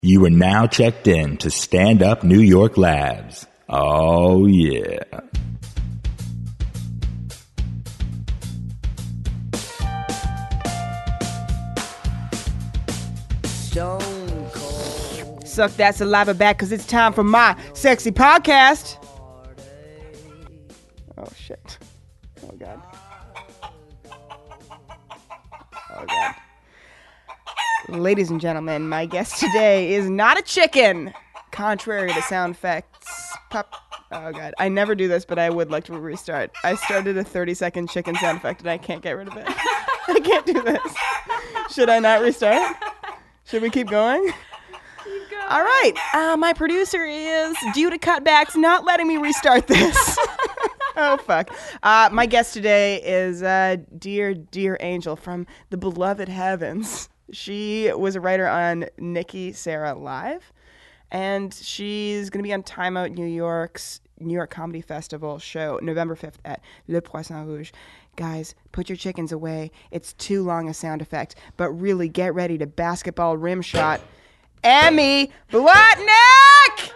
You are now checked in to Stand Up New York Labs. Oh, yeah. Stone Cold. Suck that saliva back, because it's time for my sexy podcast. Oh, shit. Oh, God. Oh, God. Ladies and gentlemen, my guest today is not a chicken. Contrary to sound effects. Oh, God. I never do this, but I would like to restart. I started a 30-second chicken sound effect, and I can't get rid of it. I can't do this. Should I not restart? Should we keep going? All right. My producer is, due to cutbacks, not letting me restart this. Oh, fuck. My guest today is dear Angel from the beloved heavens. She was a writer on Nikki Sarah Live, and she's going to be on Time Out New York's New York Comedy Festival show November 5th at Le Poisson Rouge. Guys, put your chickens away. It's too long a sound effect, but really get ready to basketball rim shot Emmy Blotnick!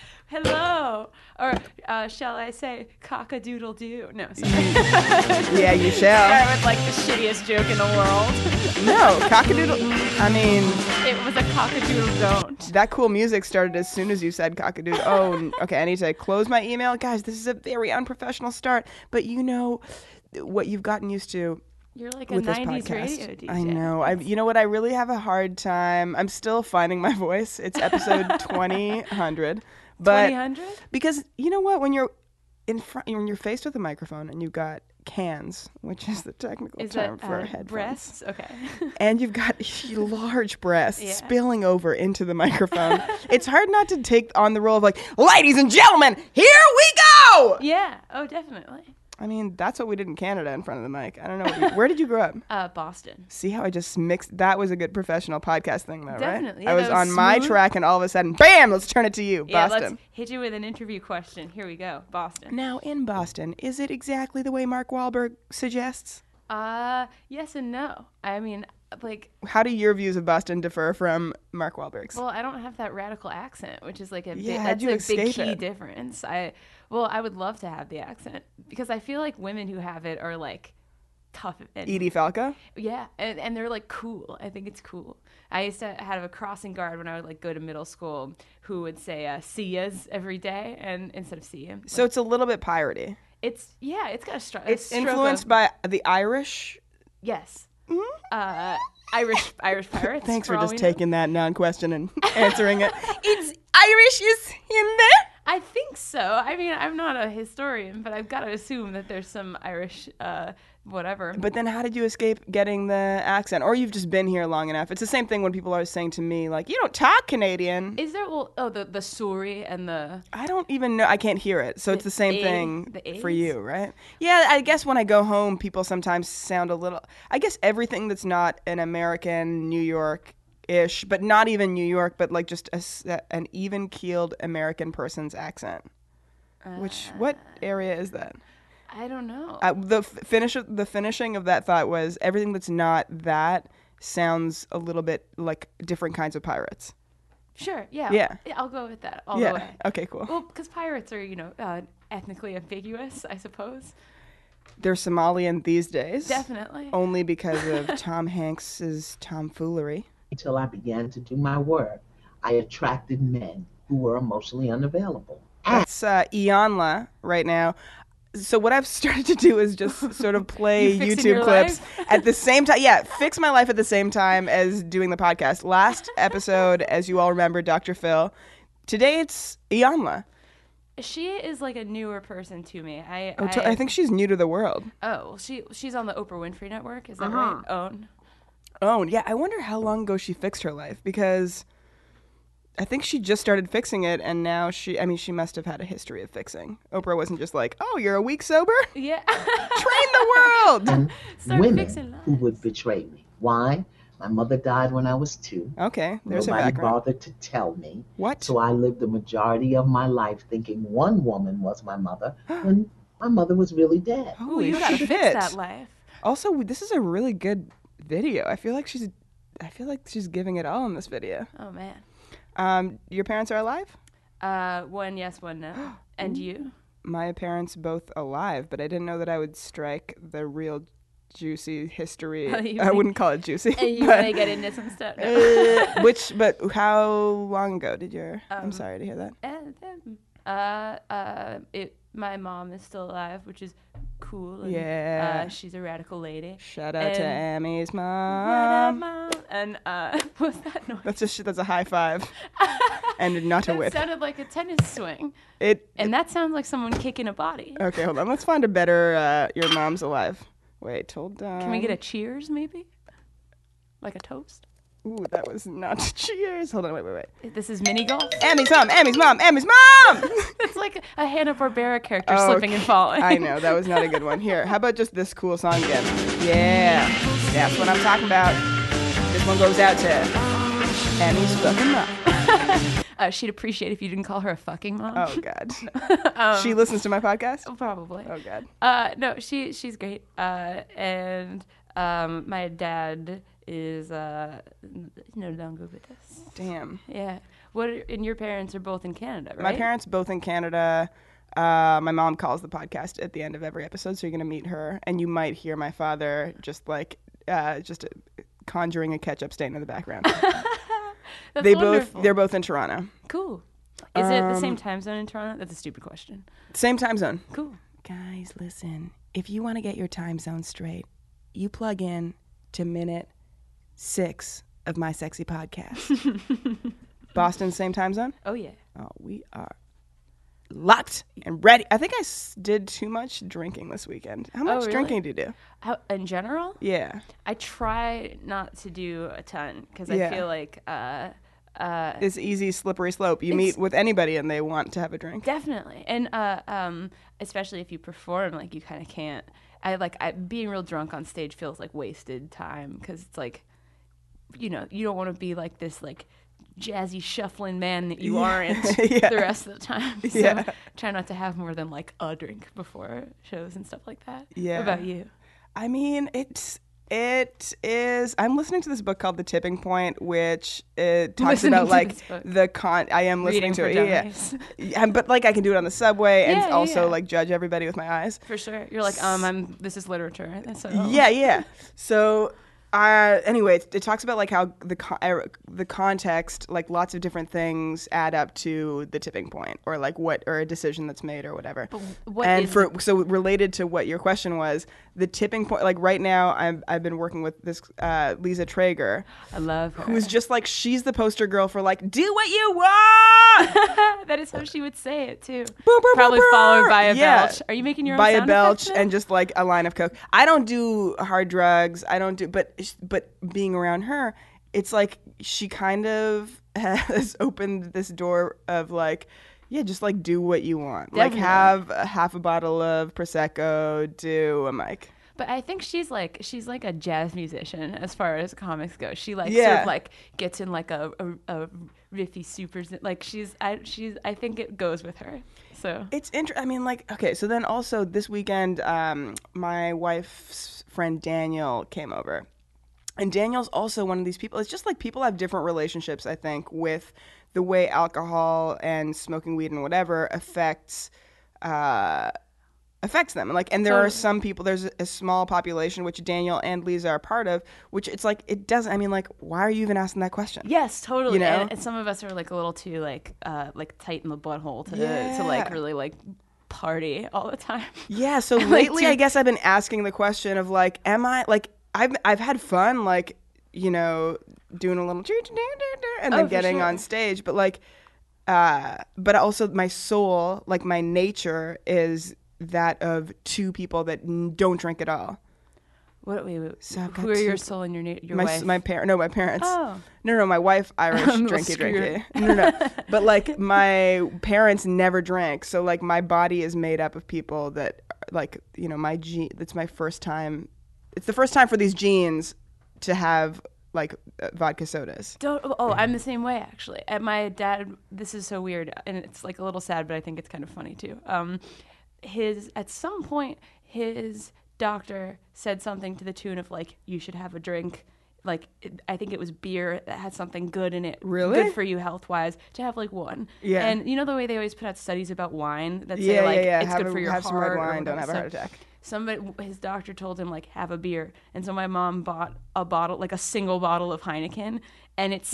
Hello. Or shall I say cock-a-doodle-doo? No, sorry. Yeah, you shall. Start with like the shittiest joke in the world. No, cock-a-doodle. I mean, It was a cock-a-doodle-don't. that cool music started as soon as you said cock-a-doodle. Oh, okay, I need to close my email. Guys, this is a very unprofessional start, but you know what you've gotten used to You're like a with this 90s podcast. radio DJ. I know. You know what? I really have a hard time. I'm still finding my voice. It's episode 2000. But 2000? because you know what? When you're in front, when you're faced with a microphone and you've got cans, which is the technical Is term that for headphones, breasts? Okay. and you've got large breasts Yeah. spilling over into the microphone, it's hard not to take on the role of like, ladies and gentlemen, here we go! Yeah. Oh, definitely. I mean, that's what we did in Canada in front of the mic. I don't know. Where did you grow up? Boston. See how I just mixed? That was a good professional podcast thing, though, Definitely. right? Yeah, I was that was on my smooth. track, and all of a sudden, bam! Let's turn it to you, Yeah, Boston. let's hit you with an interview question. Here we go. Boston. Now, in Boston, is it exactly the way Mark Wahlberg suggests? Yes and no. I mean, like, How do your views of Boston differ from Mark Wahlberg's? well, I don't have that radical accent, which is like a Yeah, big, how'd that's you a big escape key it? difference. I would love to have the accent because I feel like women who have it are like tough and Edie Falco? yeah, and they're like cool. I think it's cool. I used to have a crossing guard when I would like go to middle school who would say "see yas" every day, and instead of "see you," So it's a little bit piratey. it's got a It's influenced by the Irish. yes, Irish pirates. Thanks for all just we know. taking that non-question and answering it. It's Irish is in there. I think so. I mean, I'm not a historian, but I've got to assume that there's some Irish, whatever. But then how did you escape getting the accent? Or you've just been here long enough. It's the same thing when people are saying to me, like, you don't talk Canadian. Is there, the sorry and the... I don't even know. I can't hear it. So it's the same A- thing the for A's? you, right? Yeah, I guess when I go home, people sometimes sound a little... I guess everything that's not an American, New York-ish, but not even New York, but like just an even-keeled American person's accent. What area is that? I don't know. The finishing of that thought was everything that's not that sounds a little bit like different kinds of pirates. Sure, yeah. Yeah. I'll go with that all the Yeah. way. Okay, cool. Well, because pirates are, ethnically ambiguous, I suppose. They're Somalian these days. Definitely. Only because of Tom Hanks's tomfoolery. Until I began to do my work, I attracted men who were emotionally unavailable. That's Ianla right now. So what I've started to do is just sort of play You fixing YouTube your clips life? at the same time. Yeah, fix my life at the same time as doing the podcast. Last episode, as you all remember, Dr. Phil. Today it's Ianla. She is like a newer person to me. I think she's new to the world. Oh, she's on the Oprah Winfrey Network. Is that Uh-huh. right? OWN. Oh, yeah. I wonder how long ago she fixed her life, because I think she just started fixing it, and now she must have had a history of fixing. Oprah wasn't just like, oh, you're a week sober? Yeah. Train the world! And Start fixing women lives. who would betray me. Why? My mother died when I was 2. Okay, there's her Nobody background. bothered to tell me. What? So I lived the majority of my life thinking one woman was my mother when my mother was really dead. Ooh, Holy you gotta shit. fix that life. Also, this is a really good video. I feel like she's giving it all in this video. Oh man. Your parents are alive? One yes, one no. And you? My parents both alive, but I didn't know that I would strike the real juicy history. I wouldn't call it juicy. You may get into some stuff. But how long ago did your? I'm sorry to hear that. My mom is still alive, which is cool. And, Yeah. she's a radical lady. Shout out to Amy's What mom. up, Mom? And what's that noise? That's a high five, and not a That whip. sounded like a tennis swing. And that sounds like someone kicking a body. okay, hold on. Let's find a better. Your mom's alive. Wait, hold on. Can we get a cheers, maybe? Like a toast? Ooh, that was not cheers. Hold on, wait. This is mini golf. Amy's mom. It's like a Hanna-Barbera character Oh, slipping and falling. I know, that was not a good one. Here, how about just this cool song again? Yeah, that's what I'm talking about. This one goes out to Amy's fucking mom. She'd appreciate if you didn't call her a fucking mom. Oh, God. She listens to my podcast? Probably. Oh, God. No, she's great. And my dad is no longer with us. Damn. Yeah. And your parents are both in Canada, right? My parents both in Canada. My mom calls the podcast at the end of every episode, so you're going to meet her. And you might hear my father just conjuring a ketchup stain in the background. That's wonderful. They're both in Toronto. Cool. Is it the same time zone in Toronto? That's a stupid question. Same time zone. Cool. Guys, listen. If you want to get your time zone straight, you plug in to minute 6 of My Sexy Podcast. Boston, same time zone? Oh, yeah. Oh, we are locked and ready. I think I did too much drinking this weekend. How much really? drinking do you do? In general? Yeah. I try not to do a ton because I Yeah. feel like It's easy, slippery slope. You meet with anybody and they want to have a drink. definitely, and especially if you perform, like you kind of can't. Being real drunk on stage feels like wasted time because it's like, you don't want to be like this like jazzy shuffling man that you aren't Yeah. the rest of the time. So Yeah. try not to have more than like a drink before shows and stuff like that. Yeah. What about you? I mean, it is. I'm listening to this book called The Tipping Point, which it talks Listening about to like this book. I am listening Reading to for it. dummies. Yeah. But like I can do it on the subway and Yeah, also yeah. like judge everybody with my eyes. For sure. You're like, this is literature. So. Yeah. So, anyway, it talks about like how the context, like lots of different things add up to the tipping point, or like or a decision that's made or whatever. But what and is so related to what your question was, the tipping point. Like right now, I've been working with this Lisa Traeger, I love her. who's just like she's the poster girl for like do what you want. That is how she would say it too. Boom, boom, Probably boom, followed boom. by a Yeah. belch. Are you making your own By a sound belch effects now? and just like a line of coke. I don't do hard drugs. I don't do, but being around her, it's like she kind of has opened this door of like, yeah, just like do what you want. Definitely. Like have half a bottle of Prosecco, do a mic. But I think she's like a jazz musician as far as comics go. She like Yeah. sort of like gets in like a riffy supers like I think it goes with her. So It's interesting. I mean, like, okay, so then also this weekend, my wife's friend Daniel came over. And Daniel's also one of these people. It's just like people have different relationships, I think, with the way alcohol and smoking weed and whatever affects them. And there are some people, there's a small population, which Daniel and Lisa are part of, which it's like, it doesn't, I mean, like, why are you even asking that question? yes, totally. You know? And some of us are like a little too like tight in the butthole to Yeah. like really like party all the time. Yeah, so Like, lately dude- I guess I've been asking the question of like, am I like I've had fun like, doing a little and then Oh, for getting sure. on stage, but like but also my soul, like my nature is that of two people that don't drink at all. Wait. So I've got Who are your two- soul and your My wife? my parents. Oh. No, my wife Irish, I'm a little drinky. No. But like my parents never drank, so like my body is made up of people that like, my gene. That's my first time. It's the first time for these genes to have like vodka sodas. I'm the same way actually. At my dad, this is so weird, and it's like a little sad, but I think it's kind of funny too. At some point, his doctor said something to the tune of like, you should have a drink I think it was beer that had something good in it. Really? Good for you health wise to have like one. Yeah. And you know the way they always put out studies about wine that Yeah, say like yeah. it's good for your have heart. some red or wine, don't have whatever. a heart So attack. his doctor told him like have a beer, and so my mom bought a bottle, like a single bottle of Heineken, and it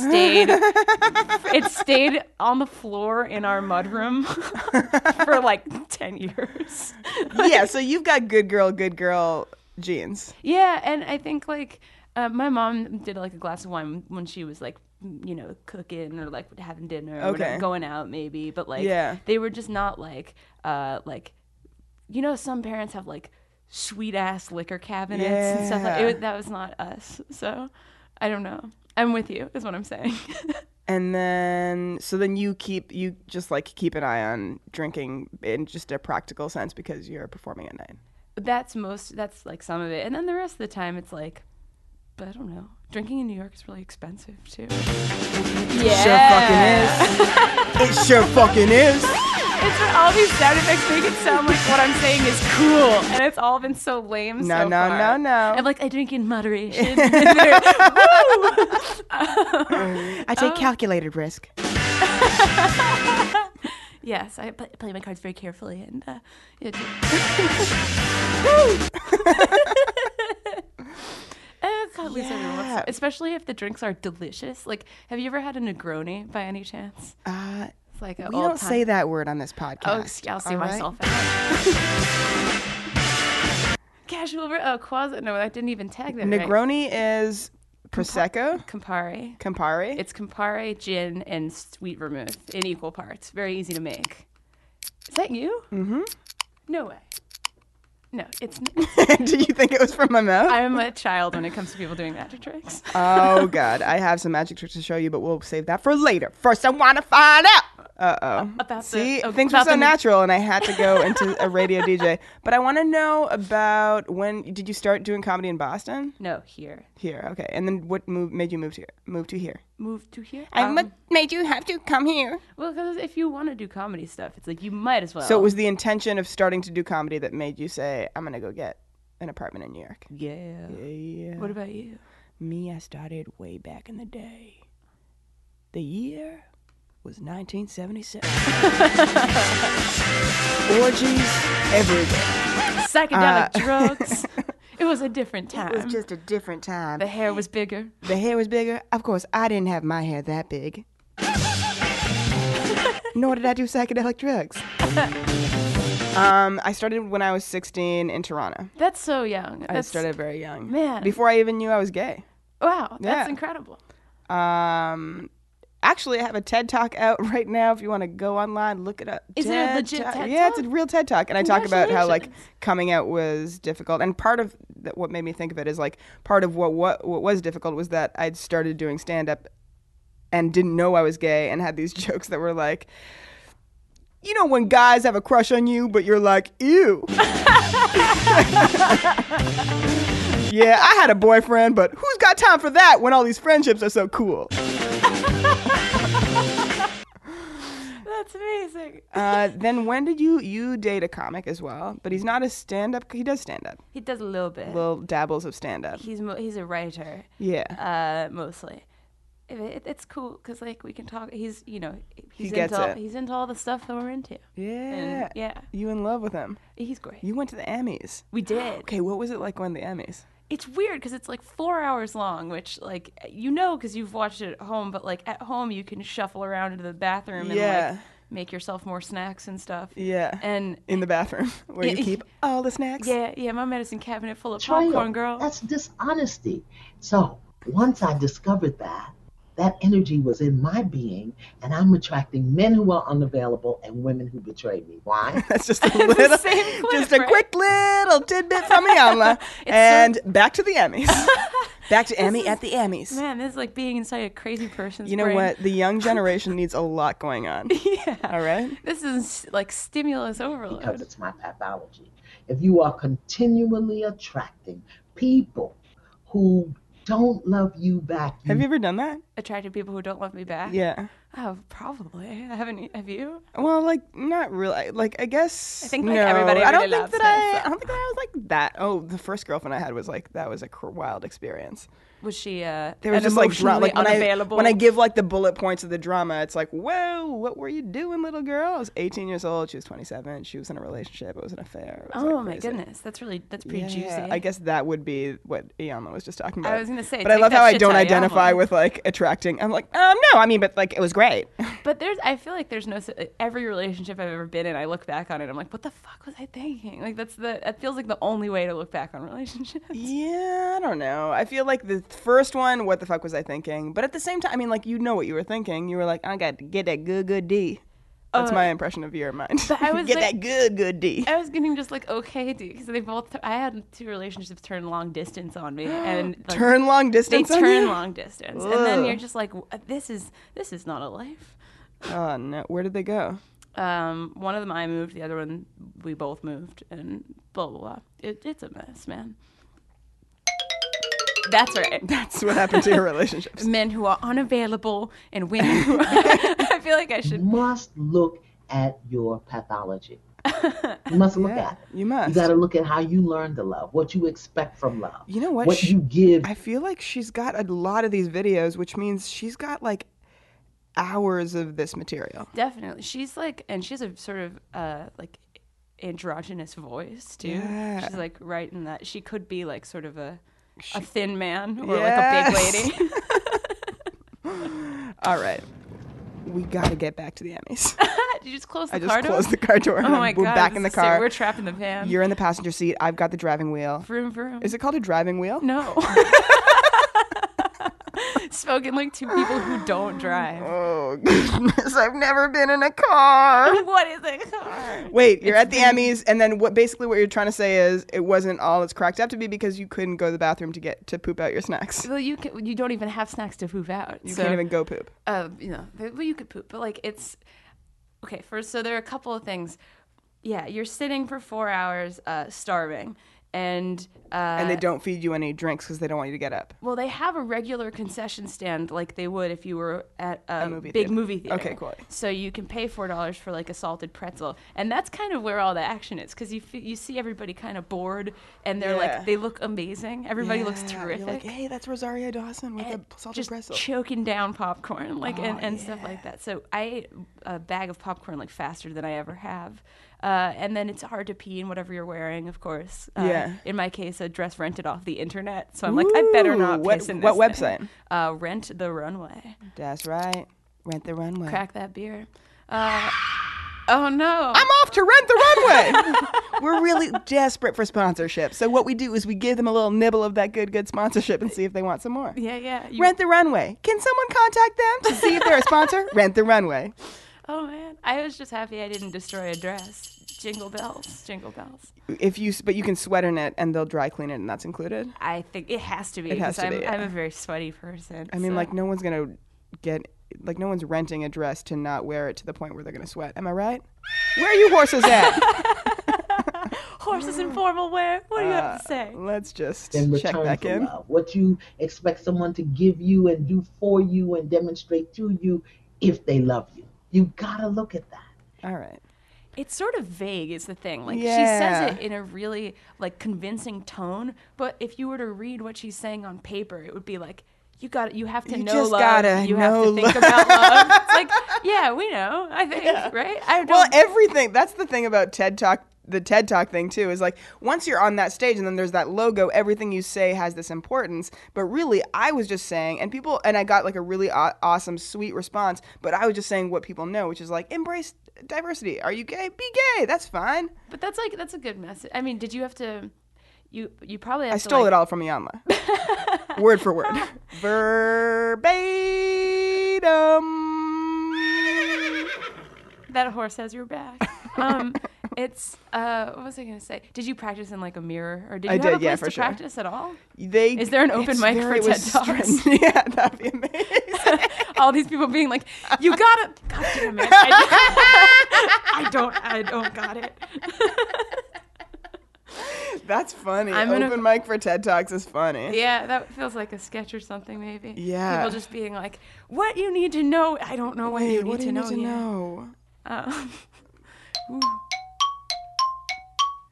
stayed on the floor in our mudroom for like 10 years. Yeah, so you've got good girl genes. Yeah, and I think like my mom did like a glass of wine when she was like, you know, cooking or like having dinner or whatever, going out maybe, but like they were just not like you know, some parents have like sweet ass liquor cabinets and stuff like that was not us. So I don't know. I'm with you is what I'm saying. And then you just like keep an eye on drinking in just a practical sense because you're performing at night. That's like some of it, and then the rest of the time it's like, but I don't know, drinking in New York is really expensive too. Yeah, it sure fucking is. It's when all these sound effects make it sound like what I'm saying is cool, and it's all been so lame so far. No. I'm like, I drink in moderation. I take calculated risk. Yes, I play my cards very carefully, and God, Lisa, especially if the drinks are delicious. Like, have you ever had a Negroni by any chance? It's like We don't say that word on this podcast. I'll see all right? myself out. Casual, Quasi. No, I didn't even tag that. Negroni is Prosecco. Campari. It's Campari, gin, and sweet vermouth in equal parts. Very easy to make. Is that you? Mm-hmm. No way. No, it's not. Do you think it was from my mouth? I'm a child when it comes to people doing magic tricks. Oh, God. I have some magic tricks to show you, but we'll save that for later. First, I want to find out. Things were so natural, and I had to go into a radio DJ. But I want to know about when did you start doing comedy in Boston? No, here. Here, okay. And then what made you move to here? Move to here? What made you have to come here? Well, because if you want to do comedy stuff, it's like you might as well. So it was the intention of starting to do comedy that made you say, I'm going to go get an apartment in New York. Yeah. What about you? Me, I started way back in the day. The year was 1977. Orgies everywhere. Psychedelic drugs. It was a different time. It was just a different time. The hair was bigger. Of course, I didn't have my hair that big. Nor did I do psychedelic drugs. I started when I was 16 in Toronto. That's so young. I started very young. Man. Before I even knew I was gay. Wow, that's incredible. Actually, I have a TED Talk out right now. If you want to go online, look it up. Is it a legit TED Talk? Yeah, it's a real TED Talk. And I talk about how like coming out was difficult. And part of what made me think of it is like part of what was difficult was that I'd started doing stand-up and didn't know I was gay and had these jokes that were like, you know when guys have a crush on you, but you're like, ew. Yeah, I had a boyfriend, but who's got time for that when all these friendships are so cool? That's amazing. Then when did you date a comic as well? But he's not a stand-up. He does stand-up. He does a little bit. Little dabbles of stand-up. He's a writer. Yeah. Mostly. It's cool because like we can talk. He's He gets it. He's into all the stuff that we're into. Yeah. And, You in love with him? He's great. You went to the Emmys. We did. Okay, what was it like going to the Emmys? It's weird because it's like 4 hours long, which like because you've watched it at home, but like at home you can shuffle around into the bathroom and like make yourself more snacks and stuff. Yeah. And in the bathroom where you keep all the snacks. Yeah, my medicine cabinet full of popcorn, girl. That's dishonesty. So once I discovered that energy was in my being, and I'm attracting men who are unavailable and women who betray me. Why? That's just a quick little tidbit from Iyanla. And back to the Emmys. Back to Emmy at the Emmys. Man, this is like being inside a crazy person's You know brain. what? The young generation needs a lot going on. Yeah. All right? This is like stimulus overload. Because it's my pathology. If you are continually attracting people who don't love you back. Have you ever done that? Attracted people who don't love me back? Yeah. Oh, probably. Have you? Well, like, not really. Like, I guess. I think like everybody really I don't think loves that it, I don't think that I was like that. Oh, the first girlfriend I had was like, that was a wild experience. Was she There was just like emotionally unavailable? when I give like the bullet points of the drama, it's like, whoa, what were you doing, little girl? I was 18 years old. She was 27. She was in a relationship. It was an affair. It was, Oh like, my crazy. goodness, that's pretty juicy. I guess that would be what Iyanla was just talking about. I was gonna say, but I take love that how I shit to don't identify Iyanla. with like attracting. I'm like, no, I mean, but like it was great. But I feel like there's every relationship I've ever been in, I look back on it, I'm like, what the fuck was I thinking? Like that feels like the only way to look back on relationships. Yeah, I don't know. I feel like the first one, what the fuck was I thinking? But at the same time, I mean, like, you know what you were thinking. You were like, I got to get that good D. That's my impression of your mind. But I was get like- that good D. I was getting just like okay, dude, because I had 2 relationships turn long distance on me, and like, Turn long they distance on turn you? long distance, and then Ugh. you're just like, this is not a life. Oh, no. Where did they go? One of them I moved, the other one we both moved, and blah blah blah. It's a mess, man. That's right. That's what happened to your relationships. Men who are unavailable and women who I feel like I You should. must look at your pathology. You must look Yeah, at it. you must. You got to look at how you learn to love, what you expect from love. You know what? What you give. I feel like she's got a lot of these videos, which means she's got like hours of this material. Definitely. She's like, and she's a sort of like androgynous voice too. Yeah. She's like right in that. She could be like sort of a thin man or Yes. like a big lady. All right. We got to get back to the Emmys. Did you just close the I car just door? closed the car door. Oh and my we're god. back in the this is sick. car. We're trapped in the van. You're in the passenger seat. I've got the driving wheel. Vroom vroom. Is it called a driving wheel? No. Spoken like 2 people who don't drive. Oh, goodness. I've never been in a car. What is a car? Wait, you're at the Emmys, and then what you're trying to say is it wasn't all it's cracked up to be because you couldn't go to the bathroom to poop out your snacks. Well, you don't even have snacks to poop out. You so, can't even go poop. well, you could poop, but like it's okay. First, so there are a couple of things. Yeah, you're sitting for 4 hours, starving, and And they don't feed you any drinks because they don't want you to get up. well, they have a regular concession stand like they would if you were at a movie big theater. movie theater. Okay, cool. So you can pay $4 for like a salted pretzel, and that's kind of where all the action is because you see everybody kind of bored, and they're Yeah. like they look amazing. Everybody looks Yeah, terrific. You're like, hey, that's Rosario Dawson with And a salted just pretzel. choking down popcorn, like and stuff yeah. like that. So I ate a bag of popcorn like faster than I ever have, and then it's hard to pee in whatever you're wearing, of course. Yeah. In my case, a dress rented off the internet, so I'm like, I better not Ooh, piss in what this website? thing. Rent the Runway. That's right. Rent the Runway. Crack that beer. Oh no! I'm off to Rent the Runway. We're really desperate for sponsorship. So what we do is we give them a little nibble of that good sponsorship and see if they want some more. Yeah. Rent the Runway. Can someone contact them to see if they're a sponsor? Rent the Runway. Oh man, I was just happy I didn't destroy a dress. Jingle bells, jingle bells. But you can sweat in it and they'll dry clean it and that's included. I think it has to be. It has 'cause to be, yeah. I'm a very sweaty person. I mean, so- like no one's gonna no one's renting a dress to not wear it to the point where they're gonna sweat. Am I right? Where are you horses at? horses in formal wear. What do you have to say? Let's just In check return back for in. love. What you expect someone to give you and do for you and demonstrate to you if they love you. You gotta look at that. All right. It's sort of vague is the thing. Like Yeah. she says it in a really like convincing tone, but if you were to read what she's saying on paper, it would be like you have to You know just love. gotta You have know to think love. about love. It's like, yeah, we know. I think, right? I don't Well, everything. That's the thing about TED Talk. The TED Talk thing too is like once you're on that stage and then there's that logo, everything you say has this importance. But really, I was just saying, and I got like a really awesome, sweet response. But I was just saying what people know, which is like embrace diversity. Are you gay? Be gay. That's fine. But that's a good message. I mean, did you have to? You probably have I to. stole like, it all from Iyanla, word for word, verbatim. That horse has your back. It's what was I gonna say? Did you practice in like a mirror, or did you I have did, a place yeah, for to sure. practice at all? Is there an open mic for TED Talks? Yeah, that'd be amazing. All these people being like, "You gotta, God damn it! I don't got it." That's funny. I'm gonna- Open mic for TED Talks is funny. Yeah, that feels like a sketch or something, maybe. Yeah. People just being like, "What you need to know? I don't know what you need what do to you know need to yet." know? Ooh.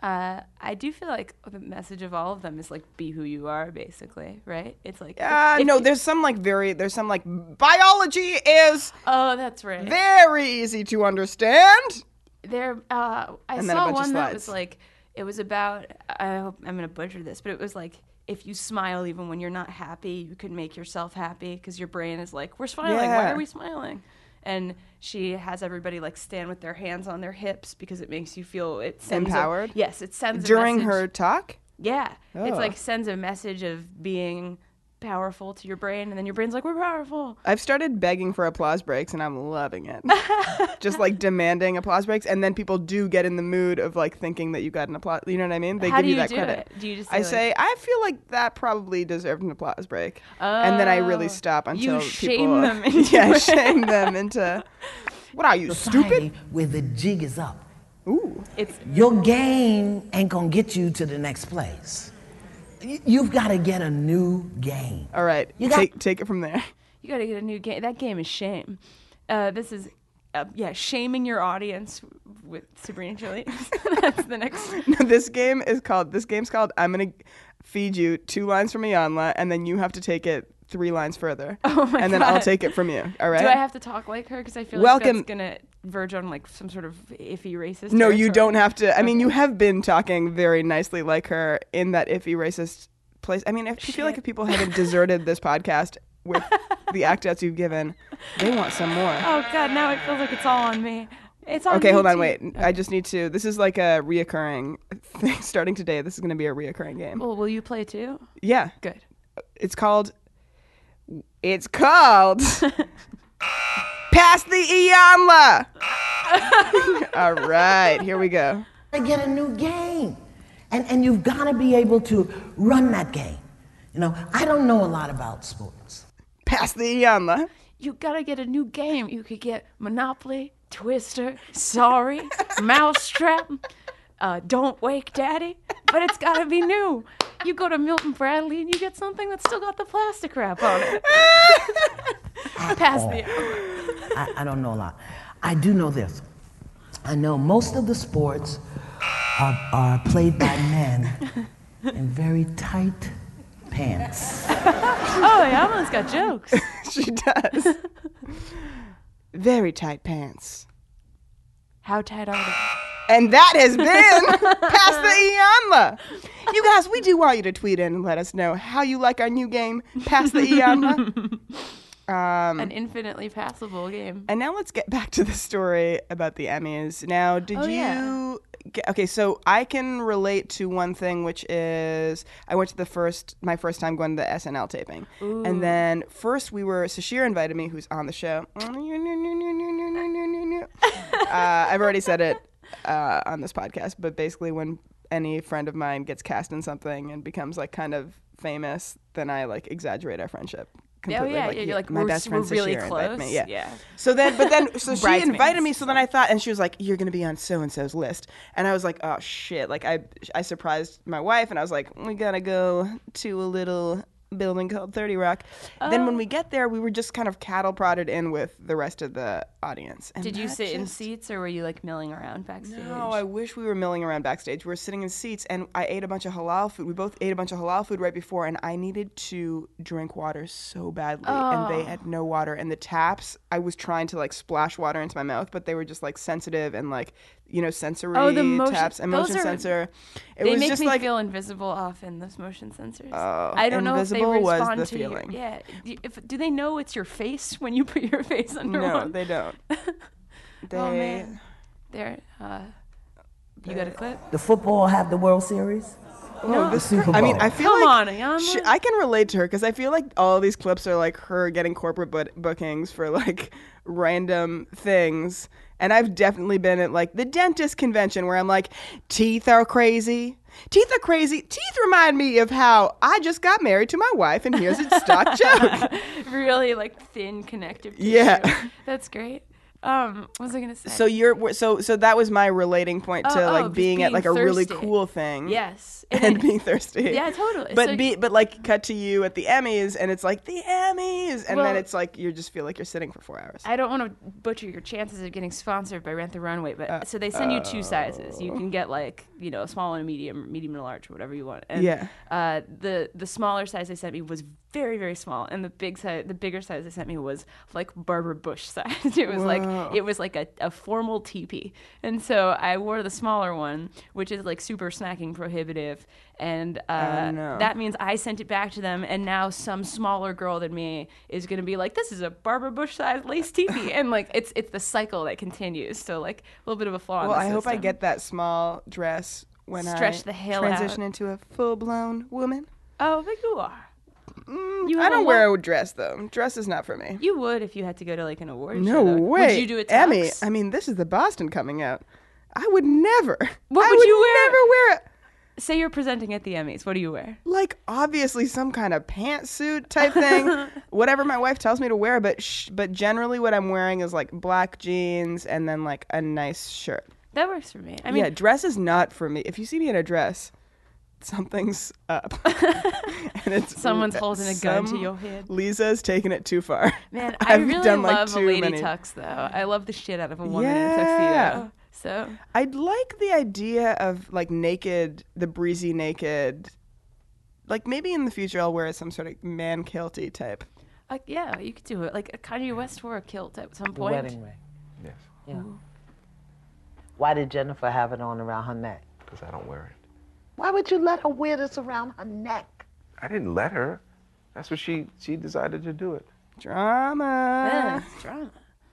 I do feel like the message of all of them is like be who you are, basically, right? It's like No, there's some like biology is oh, that's right. very easy to understand. I And then a saw bunch of one that slides. was like it was about. I hope I'm gonna butcher this, but it was like if you smile even when you're not happy, you could make yourself happy because your brain is like, we're smiling. Why Yeah. are we smiling? And she has everybody like stand with their hands on their hips because it makes you feel it sends Empowered? Yes, it sends During a message. her talk? Yeah, Oh. it's like sends a message of being powerful to your brain, and then your brain's like, we're powerful. I've started begging for applause breaks, and I'm loving it. Just like demanding applause breaks, and then people do get in the mood of like thinking that you got an applause. You know what I mean? They How give do you you that do credit. it? Do you just I say, say, I feel like that probably deserved an applause break, and then I really stop until shame people them into yeah, it. shame them into. What are you, stupid? Society where the jig is up. Ooh, It's Your game ain't gonna get you to the next place. You've got to get a new game. all right. You got- Take it from there. you got to get a new game. That game is shame. This is shaming your audience with Sabrina Julie. That's the next. This game's called I'm gonna feed you 2 lines from Iyanla, and then you have to take it 3 lines further. Oh my and then I'll God. take it from you. All right. Do I have to talk like her? Because I feel Welcome- like that's gonna verge on like some sort of iffy racist. No, you territory. don't have to. I mean, Okay. you have been talking very nicely like her in that iffy racist place. I mean, I feel like if people haven't deserted this podcast with the act outs you've given, they want some more. Oh God, now it feels like it's all on me. It's on Okay, me hold on, too. wait. I just need to. This is like a reoccurring thing. Starting today, this is going to be a reoccurring game. Well, will you play too? Yeah, Good. it's called. Pass the Iyanla. All right, here we go. To get a new game. And you've got to be able to run that game. You know, I don't know a lot about sports. Pass the Iyanla. You gotta get a new game. You could get Monopoly, Twister, Sorry, Mousetrap, Don't Wake Daddy, but it's gotta be new. You go to Milton Bradley and you get something that's still got the plastic wrap on it. Pass the. I don't know a lot. I do know this. I know most of the sports are played by men in very tight pants. Oh, Yama's got jokes. She does. Very tight pants. How tight are they? And that has been Pass the Iyanla. You guys, we do want you to tweet in and let us know how you like our new game, Pass the Iyanla. An infinitely passable game. And now let's get back to the story about the Emmys. Now, did Oh, you... yeah. Okay, so I can relate to one thing, which is I went to my first time going to the SNL taping. And then first Sashir invited me, who's on the show. I've already said it on this podcast, but basically when any friend of mine gets cast in something and becomes like kind of famous, then I like exaggerate our friendship. Oh Completely. yeah, you're like my we're, best we're friend really Sashir invited close. me. Yeah. Yeah. So she Bridesmaids. invited me. So then I thought, and she was like, "You're gonna be on so and so's list," and I was like, "Oh shit!" Like I surprised my wife, and I was like, "We gotta go to a little building called 30 Rock." Then when we get there, we were just kind of cattle prodded in with the rest of the audience. And Did you that sit in just- seats or were you like milling around backstage? No, I wish we were milling around backstage. We were sitting in seats, and I ate a bunch of halal food. We both ate a bunch of halal food right before, and I needed to drink water so badly, and they had no water. And the taps, I was trying to like splash water into my mouth, but they were just like sensitive and like sensory Oh, the motion- taps and motion those are- sensor. It They was make just me like feel invisible often, those motion sensors. Oh, I don't know if they invisible was respond the to feeling. your... Yeah. Do they know it's your face when you put your face under no, one? they don't. They, Oh, man. There, you got a clip? The football have the World Series? Oh, The Super Bowl. I mean, I feel Come like on, Iyanla. I can relate to her because I feel like all these clips are like her getting corporate bookings for like random things. And I've definitely been at like the dentist convention where I'm like, teeth are crazy. Teeth are crazy. Teeth remind me of how I just got married to my wife and here's a stock joke. Really like thin connective tissue. Yeah. That's great. What was I gonna say? So that was my relating point to like just being at like a really thirsty. cool thing. Yes. And being thirsty. Yeah, totally. But So- but like cut to you at the Emmys, and it's like the Emmys, and then Well- it's like you just feel like you're sitting for 4 hours. I don't want to butcher your chances of getting sponsored by Rent the Runway, but so they send you 2 sizes. You can get like a small and a medium and a large, whatever you want. And, Yeah. The smaller size they sent me was very, very small, and the bigger size they sent me was like Barbara Bush size. It was like a formal teepee, and so I wore the smaller one, which is like super snacking prohibitive, and no. that means I sent it back to them, and now some smaller girl than me is gonna be like, this is a Barbara Bush size lace teepee, and like it's the cycle that continues. So like a little bit of a flaw. Well, in the I hope I system. get that small dress when Stretch I the hell transition out. into a full-blown woman. Oh, but you are. You I have a don't lo- wear a dress though. Dress is not for me. You would if you had to go to like an award No show. though. way. Would you do a tux? Emmy, I mean, this is the Boston coming out. I would never. What I would you wear? Never wear it. Say you're presenting at the Emmys. What do you wear? Like obviously some kind of pantsuit type thing, whatever my wife tells me to wear. But generally, what I'm wearing is like black jeans and then like a nice shirt. That works for me. I mean, Yeah, dress is not for me. If you see me in a dress, something's up. And it's someone's holding a gun to your head. Lisa's taking it too far. Man, I I've really done, like, love a too lady many. tux, though. I love the shit out of a woman in a Yeah. tuxedo. So, I'd like the idea of like naked, the breezy naked. Like maybe in the future I'll wear some sort of man kilty type. like, yeah, you could do it. Like Kanye West wore a kilt at some The point. wedding ring. Yes, Yeah. Why did Jennifer have it on around her neck? because I don't wear it. Why would you let her wear this around her neck? I didn't let her. That's what she decided to do it. Drama. Yeah, it's drama.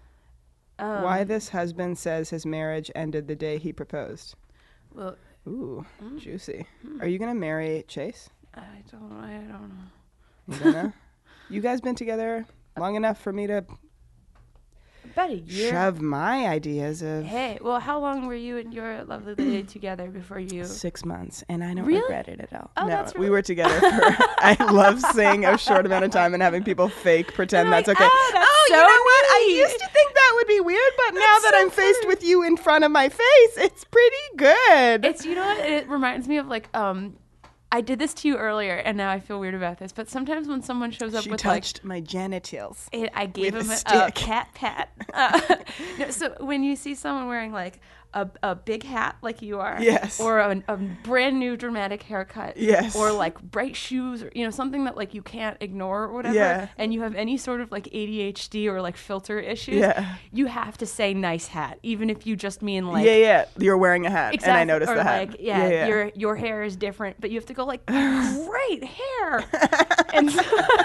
Why this husband says his marriage ended the day he proposed. Well, Ooh, juicy. Are you gonna marry Chase? I don't know. You don't know? You guys been together long enough for me to About a year. shove my ideas of Hey, well, how long were you and your lovely lady together before you? 6 months, and I don't Really? regret it at all. Oh, no, that's we really- were together for. I love saying a short amount of time and having people fake pretend You're that's like, okay. "Oh, that's you so know what? I neat." used to think that would be weird, but now that I'm faced with you in front of my face, it's pretty good. It's, you know what? It reminds me of like, I did this to you earlier, and now I feel weird about this. But sometimes when someone shows up she with touched my genitals. I gave with him a a stick. cat pat. No, so when you see someone wearing like a big hat like you are, Yes. or a brand new dramatic haircut, Yes. or like bright shoes, or something that like you can't ignore or whatever, Yeah. and you have any sort of like ADHD or like filter issues, Yeah. you have to say nice hat, even if you just mean like yeah. You're wearing a hat, exactly, and I noticed or the hat. like your hair is different, but you have to go like great hair, and so,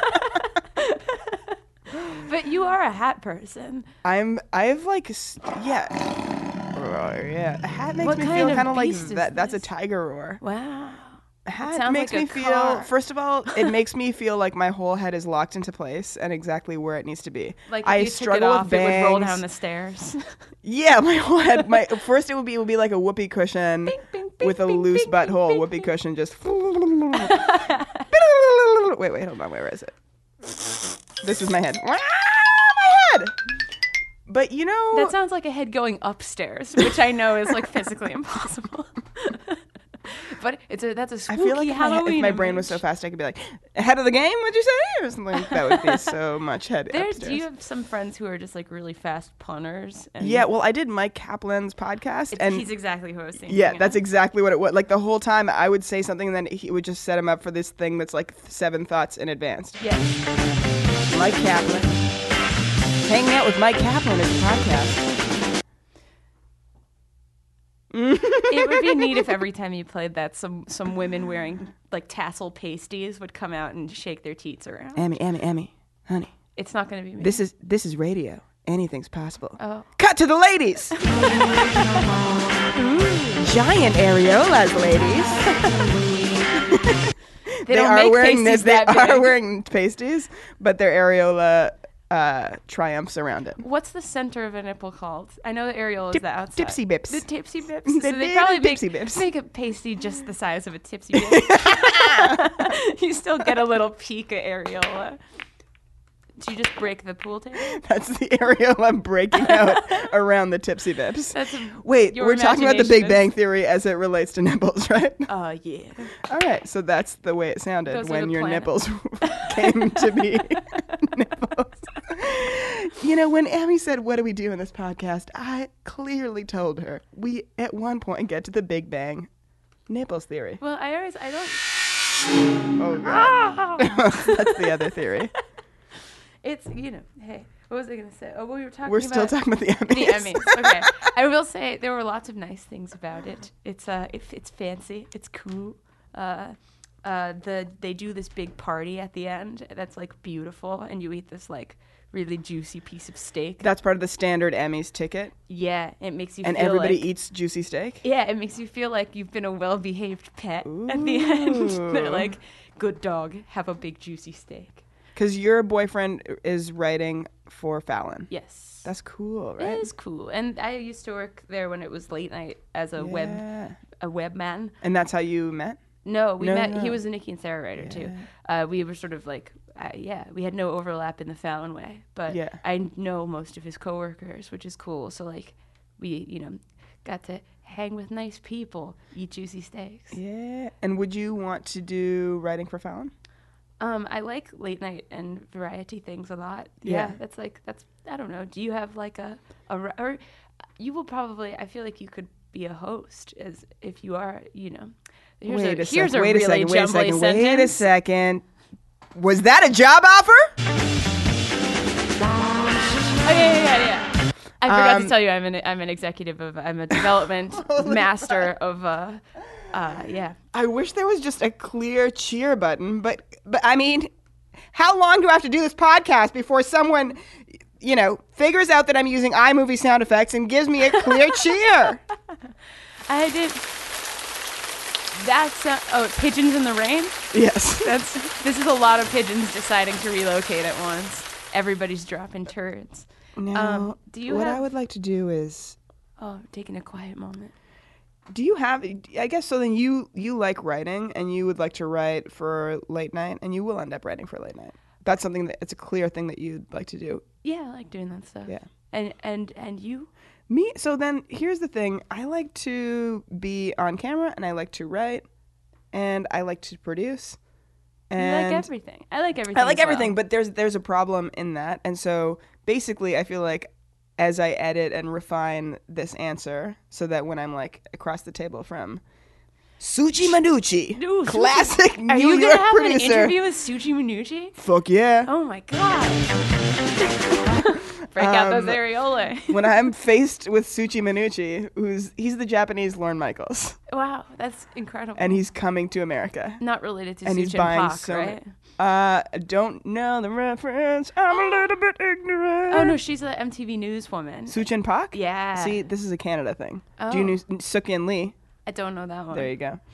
but you are a hat person. I've like yeah. Yeah, a hat makes What me kind feel of kind of like beast is that. That's a this? tiger roar. Wow. A hat sounds makes like me a feel. car. First of all, it makes me feel like my whole head is locked into place and exactly where it needs to be. Like if I you struggle took it off, with it would roll bangs. down the stairs. Yeah, my whole head. My first it would be like a whoopee cushion bing, with a bing, loose bing, butthole. bing, Whoopee cushion just. Wait, hold on. Where is it? This is my head. My head. But you know, That sounds like a head going upstairs, which I know is like physically impossible. But that's a I spooky feel like Halloween if my brain was so image. fast, I could be like, "Head of the game, would you say?" Or something. That would be so much head Do upstairs. you have some friends who are just like really fast punners? And Yeah, well, I did Mike Kaplan's podcast, and he's exactly who I was thinking. yeah, of. that's exactly what it was. Like the whole time, I would say something, and then he would just set him up for this thing that's like 7 thoughts in advance. Yeah. Mike Kaplan, hanging out with Mike Kaplan is a podcast. It would be neat if every time you played that, some women wearing like tassel pasties would come out and shake their teats around. Emmy, honey, It's not going to be me. this is radio. Anything's possible. Oh. Cut to the ladies. Giant areolas, ladies. They don't are make wearing pasties They that are big. wearing pasties, but their areola triumphs around it. What's the center of a nipple called? I know the areola is the outside. Tipsy bips. The tipsy bips. The So they little probably tipsy bips. make a pasty just the size of a tipsy bip. You still get a little peak of areola. Do you just break the pool table? That's the area I'm breaking out around the Tipsy Bips. Wait, your we're talking about the Big imagination Bang is- Theory as it relates to nipples, right? Yeah. All right, so that's the way it sounded Those are when the your planets. nipples came to be nipples. You know, when Emmy said, "What do we do in this podcast?" I clearly told her we at one point get to the Big Bang nipples theory. Well, I don't. Oh god, that's the other theory. It's, hey, what was I going to say? Oh, we were talking We're about. still talking about the Emmys. The Emmys. Okay. I will say there were lots of nice things about it. It's fancy. It's cool. They do this big party at the end that's like beautiful, and you eat this like really juicy piece of steak. That's part of the standard Emmys ticket, Yeah, it makes you and feel everybody like, eats juicy steak. Yeah, it makes you feel like you've been a well-behaved pet at the end. They're like, good dog, have a big juicy steak. Because your boyfriend is writing for Fallon. Yes. That's cool, right? It is cool. And I used to work there when it was late night as a webman. And that's how you met? No, we No, met. no. He was a Nikki and Sarah writer too. We were sort of like, we had no overlap in the Fallon way, but Yeah. I know most of his coworkers, which is cool. So like, we got to hang with nice people, eat juicy steaks. Yeah. And would you want to do writing for Fallon? I like late night and variety things a lot. Yeah. That's I don't know. Do you have like or you will probably, I feel like you could be a host as if you are, Here's a really jumbly sentence. Wait a second. Was that a job offer? Oh, yeah. I forgot to tell you, I'm an executive I'm a development master of, yeah. I wish there was just a clear cheer button, but I mean, how long do I have to do this podcast before someone, figures out that I'm using iMovie sound effects and gives me a clear cheer? I did. That's pigeons in the rain. Yes. This is a lot of pigeons deciding to relocate at once. Everybody's dropping turds. No. Do you what have? I would like to do is. Taking a quiet moment. Do you have? I guess so. Then you like writing, and you would like to write for late night, and you will end up writing for late night. That's something it's a clear thing that you'd like to do. Yeah, I like doing that stuff. Yeah. And you? Me? So then here's the thing. I like to be on camera, and I like to write, and I like to produce. You And like everything. I like everything. I like as well. everything, but there's a problem in that. And so basically I feel like as I edit and refine this answer so that when I'm like across the table from Suchi Manucci, Ooh, classic Are New you York gonna have an producer. interview with Suchi Minucci? Fuck yeah. Oh my god! Break out those areolae. When I'm faced with Suchi Manucci, he's the Japanese Lorne Michaels, Wow, that's incredible. and he's coming to America. not related to And he's Suchin buying Pak, so right? I don't know the reference. I'm a little bit ignorant. Oh no, she's the MTV News woman. Suchin Pak? Yeah. See, this is a Canada thing. Oh. Do you know Sukyin Lee? I don't know that one. There you go.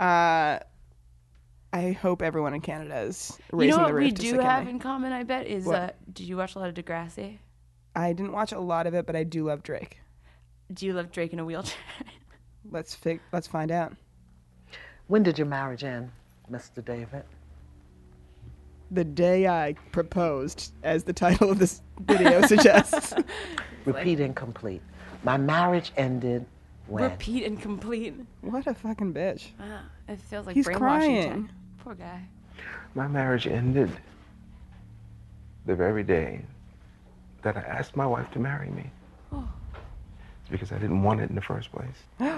I hope everyone in Canada is raising You know the what we roof to do Sukyin have Lee. in common? I bet is. What? Did you watch a lot of Degrassi? I didn't watch a lot of it, but I do love Drake. Do you love Drake in a wheelchair? Let's find out. When did your marriage end, Mr. David? The day I proposed, as the title of this video suggests. Repeat and complete. My marriage ended when? Repeat and complete. What a fucking bitch. Wow, it feels like He's brainwashing crying. time. Poor guy. My marriage ended the very day that I asked my wife to marry me. Oh. It's because I didn't want it in the first place.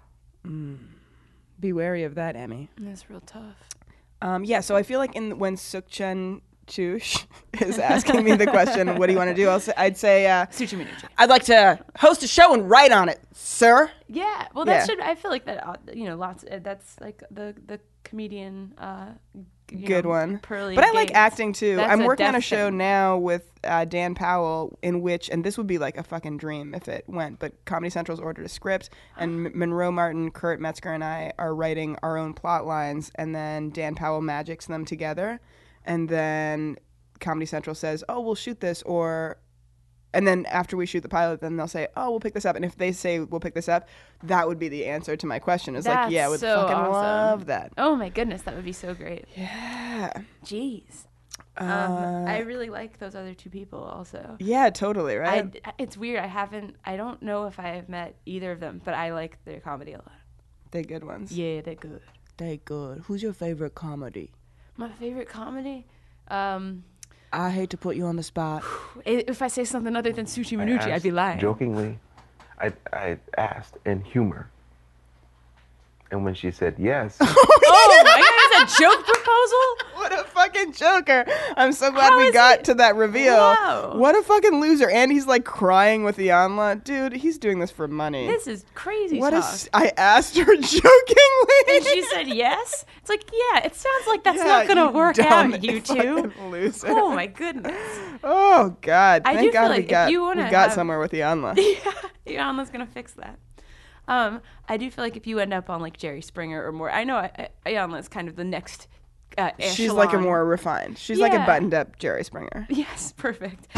Be wary of that, Emmy. That's real tough. Yeah, so I feel like when Sukchen Chush is asking me the question, what do you want to do? I'd say, Suchi Minucci. I'd like to host a show and write on it, sir. Yeah, well, Yeah. that should. I feel like that. Lots. That's like the comedian. Good one. Pearly But I like Gates. acting too. That's I'm a working on a deaf show thing. now with Dan Powell, in which, and this would be like a fucking dream if it went, but Comedy Central's ordered a script, and Monroe Martin, Kurt Metzger, and I are writing our own plot lines, and then Dan Powell magics them together, and then Comedy Central says, oh, we'll shoot this, and then after we shoot the pilot, then they'll say, oh, we'll pick this up. And if they say we'll pick this up, that would be the answer to my question. It's like, That's yeah, I would so fucking awesome. love that. Oh my goodness, that would be so great. Yeah. Jeez. I really like those other two people also. Yeah, totally, right? It's weird. I don't know if I have met either of them, but I like their comedy a lot. They're good ones. Yeah, they're good. They're good. Who's your favorite comedy? My favorite comedy? I hate to put you on the spot. If I say something other than Sushi Minucci, I'd be lying. Jokingly, I asked in humor. And when she said yes, Oh my God, is that a joke proposal? What a fucking joker. I'm so glad we got to that reveal. Wow. What a fucking loser. And he's like crying with Iyanla. Dude, he's doing this for money. This is crazy What talk. I asked her jokingly. And she said yes? It's like, yeah, it sounds like that's Yeah, not going to you work dumb out, you two. fucking loser. Oh my goodness. Oh, God. I Thank do feel God like we if got, you wanna we got have- somewhere with Iyanla. Yeah, Iyanla's going to fix that. I do feel like if you end up on like Jerry Springer or more, I know Iyanla is kind of the next She's like a echelon. more refined. She's like a Yeah. buttoned up Jerry Springer. Yes, perfect.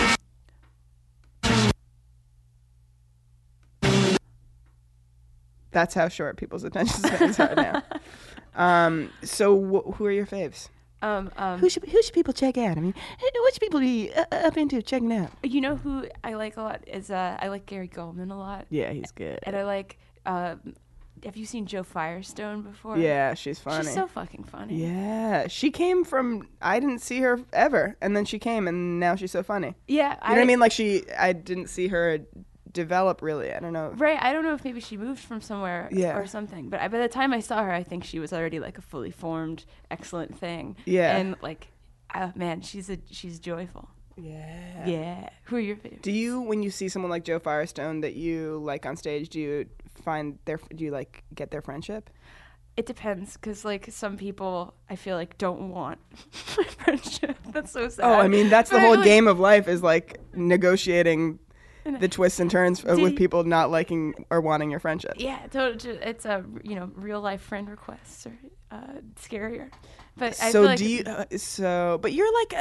That's how short people's attention spans are now. So who are your faves? Who should people check out? I mean, what should people be up into checking out? You know who I like a lot is I like Gary Goldman a lot. Yeah, he's good. And I like have you seen Joe Firestone before? Yeah, she's funny. She's so fucking funny. Yeah, she came from. I didn't see her ever, and then she came, and now she's so funny. Yeah, You know what I mean? Like I didn't see her develop really. I don't know. Right, I don't know if maybe she moved from somewhere Yeah. or something, but by the time I saw her, I think she was already like a fully formed, excellent thing. Yeah. And like, man, she's joyful. Yeah. Yeah. Who are your favorites? Do you, when you see someone like Joe Firestone that you like on stage, do you like get their friendship? It depends, because like some people I feel like don't want my friendship. That's so sad. Oh, I mean, that's the But I whole really- game of life is like negotiating the twists and turns with you- people not liking or wanting your friendship. Yeah, totally. It's a real life friend requests are scarier. But I So feel like do you? But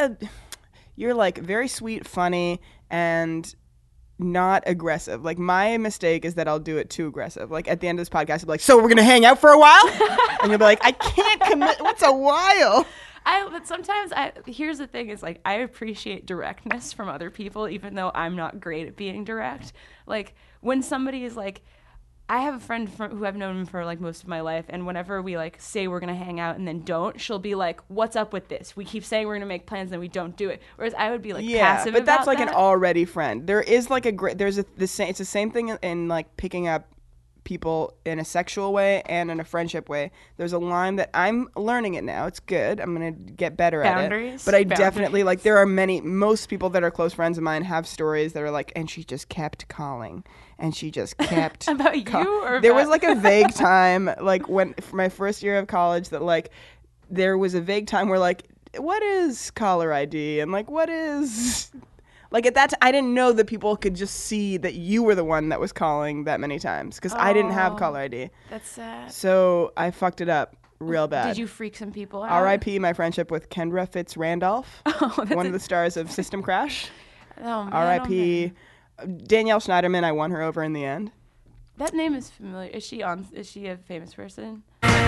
you're like very sweet, funny, and not aggressive. Like my mistake is that I'll do it too aggressive. Like at the end of this podcast, I'll be like, "So we're gonna hang out for a while," and you'll be like, "I can't commit. What's a while?" But sometimes here's the thing is like I appreciate directness from other people, even though I'm not great at being direct. Like when somebody is like, I have a friend who I've known for like most of my life, and whenever we like say we're gonna hang out and then don't, she'll be like, "What's up with this? We keep saying we're gonna make plans and we don't do it." Whereas I would be like passive but that's about like an that. already friend. There is like it's the same thing in like picking up people in a sexual way and in a friendship way. There's a line that I'm learning it now. It's good. I'm gonna get better at it. Boundaries? But I Boundaries. definitely like most people that are close friends of mine have stories that are like, and she just kept calling, and she just kept About you or there was about- like a vague time like when for my first year of college that like there was a vague time where like, what is caller ID and like what is like at that time, I didn't know that people could just see that you were the one that was calling that many times because I didn't have caller ID. That's sad. So I fucked it up real bad. Did you freak some people out? R.I.P. my friendship with Kendra Fitz Randolph, Oh, one of the stars of System Crash. Oh, man, R.I.P. Danielle Schneiderman. I won her over in the end. That name is familiar. Is she a famous person?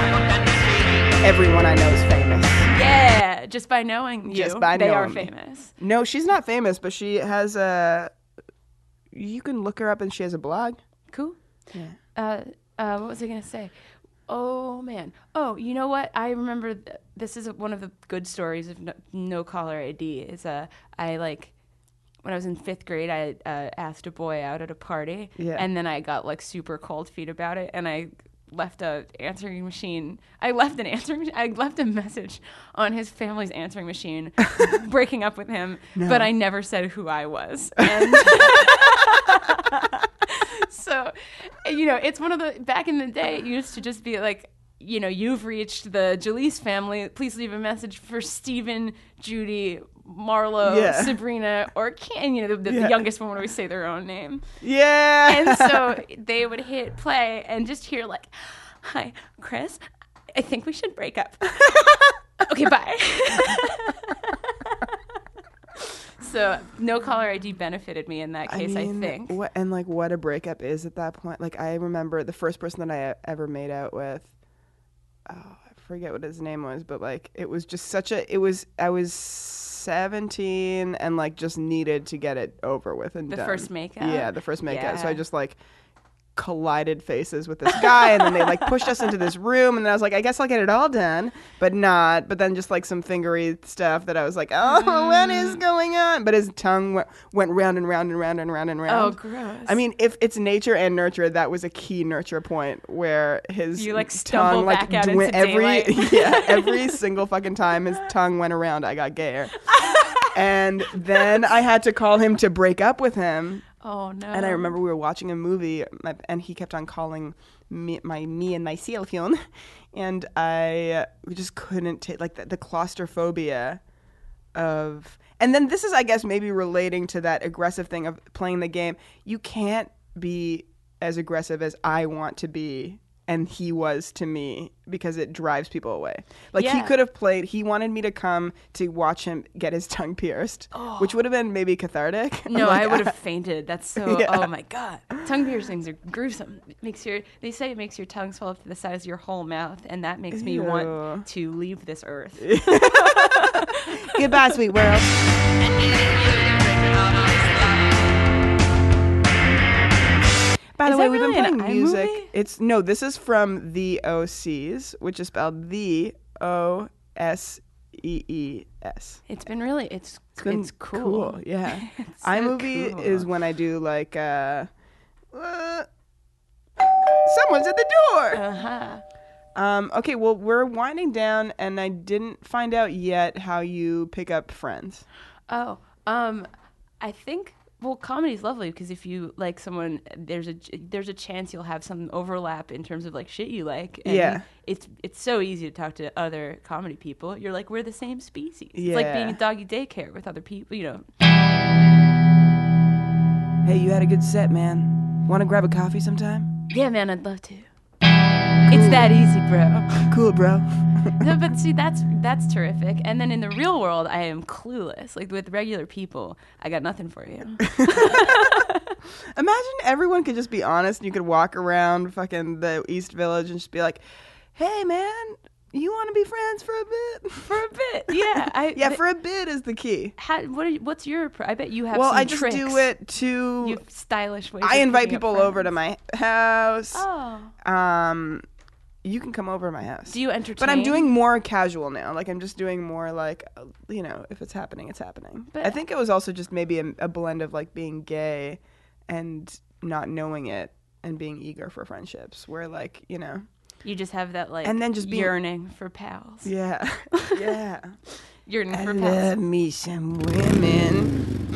Everyone I know is famous. Yeah, just by knowing you, Just by they are knowing me. famous. No, she's not famous, but she has a. You can look her up, and she has a blog. Cool. Yeah. What was I gonna say? Oh man. Oh, you know what? I remember this is one of the good stories of no caller ID. Is I like when I was in 5th grade, I asked a boy out at a party, Yeah. and then I got like super cold feet about it, and I left a answering machine. I left a message on his family's answering machine, breaking up with him. But I never said who I was. And so, it's one of the back in the day. It used to just be like, you've reached the Jalise family. Please leave a message for Stephen, Judy, Marlo, Yeah. Sabrina, or Ken. The Yeah. youngest one would always say their own name. Yeah. And so they would hit play and just hear like, "Hi, Chris, I think we should break up." Okay, bye. So no caller ID benefited me in that case, I think. What a breakup is at that point. Like I remember the first person that I ever made out with. Oh, I forget what his name was, but like it was just such a. I was 17 and like just needed to get it over with and The done. first makeout? Yeah, the first makeout. So I Yeah. just like collided faces with this guy, and then they like pushed us into this room, and then I was like, I guess I'll get it all done, but not. But then just like some fingery stuff that I was like, oh, what is going on? But his tongue went round and round and round and round and round. Oh, gross. I mean, if it's nature and nurture, that was a key nurture point where his You, like, stumble tongue, like back out into every daylight. every single fucking time his tongue went around, I got gayer. And then I had to call him to break up with him. Oh no. And I remember we were watching a movie, and he kept on calling me and my cellphone, and I just couldn't take like the claustrophobia of. And then this is, I guess, maybe relating to that aggressive thing of playing the game. You can't be as aggressive as I want to be, and he was to me, because it drives people away. Like, he Yeah. could have played. He wanted me to come to watch him get his tongue pierced, which would have been maybe cathartic. No, Like, I would have fainted. That's so. Yeah. Oh my god, tongue piercings are gruesome. They say it makes your tongue swell up to the size of your whole mouth, and that makes me Ew. want to leave this earth. Goodbye, sweet world. By the Is way, that we've been really an playing music. iMovie? This is from the OCs, which is spelled the OSEES. It's been really. It's been cool. Yeah. It's so iMovie cool. is when I do like someone's at the door. Uh-huh. Okay, well, we're winding down, and I didn't find out yet how you pick up friends. Oh, I think. Well, comedy's lovely because if you like someone, there's a chance you'll have some overlap in terms of like shit you like. And Yeah. It's so easy to talk to other comedy people. You're like, we're the same species. It's like being Yeah. at doggy daycare with other people. You know. Hey, you had a good set, man. Want to grab a coffee sometime? Yeah, man, I'd love to. It's that easy, bro. Cool, bro. No, but see, that's terrific. And then in the real world, I am clueless. Like with regular people, I got nothing for you. Imagine everyone could just be honest, and you could walk around fucking the East Village and just be like, hey, man, you want to be friends for a bit? For a bit, yeah. Yeah, for a bit is the key. What's your? I bet you have. Well, some I just tricks. do it to. You have stylish ways. I of invite picking up people over to friends. my house. Oh. You can come over to my house. Do you entertain? But I'm doing more casual now. Like, I'm just doing more like, if it's happening, it's happening. But- I think it was also just maybe a blend of like being gay and not knowing it and being eager for friendships, where like, You just have that like And then just being- yearning for pals. yeah, yeah. Yearning I for love pals. me some women.